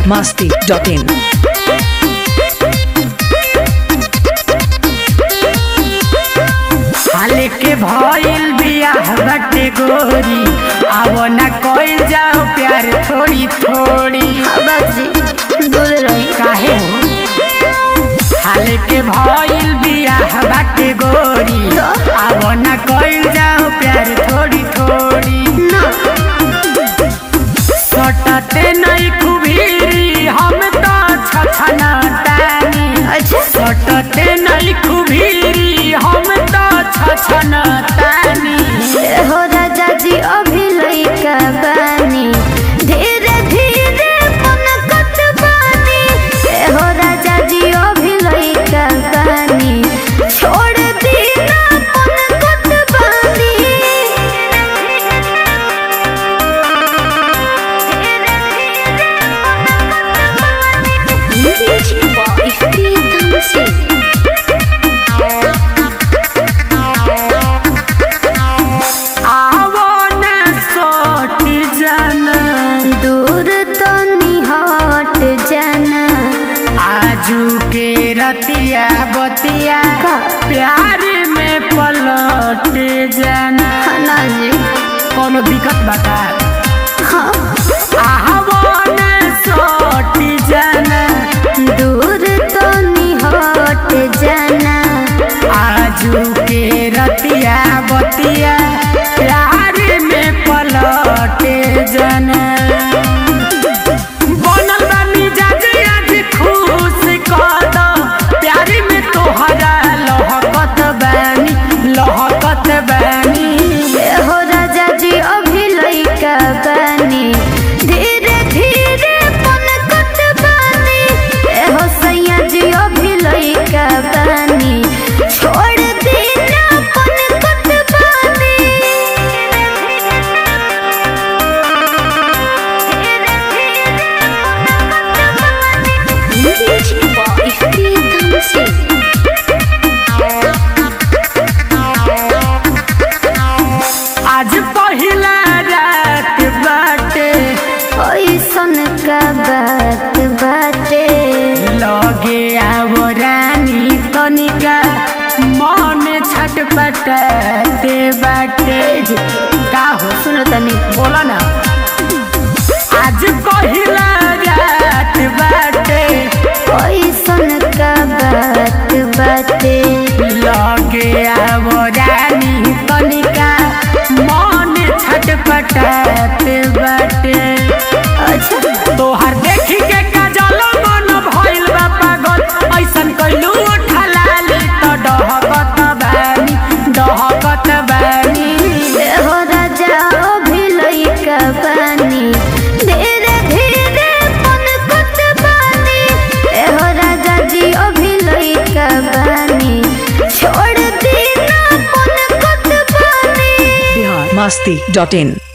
masti.in हाले के भइल बियाह बाटे गोरी आवो ना कोई जाओ प्यार थोड़ी थोड़ी दूर रही काहे हो हाले के भइल बियाह बाटे गोरी आवो ना कोई जाओ प्यार थोड़ी थोड़ी सटते नहीं खुबीरी हम तो छछना तानी सटते नहीं खुबीरी हम तो छछना तानी हो राजा जी अभी लइका बानी धीरे धीरे पनकत बानी हो राजा जी अभी लइका बानी छोड़ दी ना पनकत बानी आवो ना सोट जाना दूर तो निहट जाना आजू के रतिया बतिया का? प्यार में पलट जाना खाना जी कोनो दिक्कत बता हाँ आवो ना सोट जाना दूर तो निहट जाना आजू के रतिया बतिया प्यार में पलट जाना बनल बा मिजाज आज खुश कर दो प्यार में तोहरा लहकत बानी हो राजा जी अभी लइका बानी धीरे धीरे पनकत बानी हो सैया जी अभी लइका बानी छोड़ दी ना पनकत बानी आज पहिला रात बाटे ऐसन का बात बाटे लगे आवो रानी तनिका मन छटपटाते बाटे का हो सुनो तनी बोला ना आज पहिला रात बाटे ऐसन का बात बाटे लगे आवो रानी तनिका मन छटपटाते बाटे अच्छा तोहर देखी के काजल मन भइल बा पागल ऐसन कइलू ठलाली त डहकत बानी हो राजा अभी लइका बानी धीरे धीरे पनकत बानी हो राजा जी अभी लइका बानी छोड़ दी ना पनकत बानी masti.in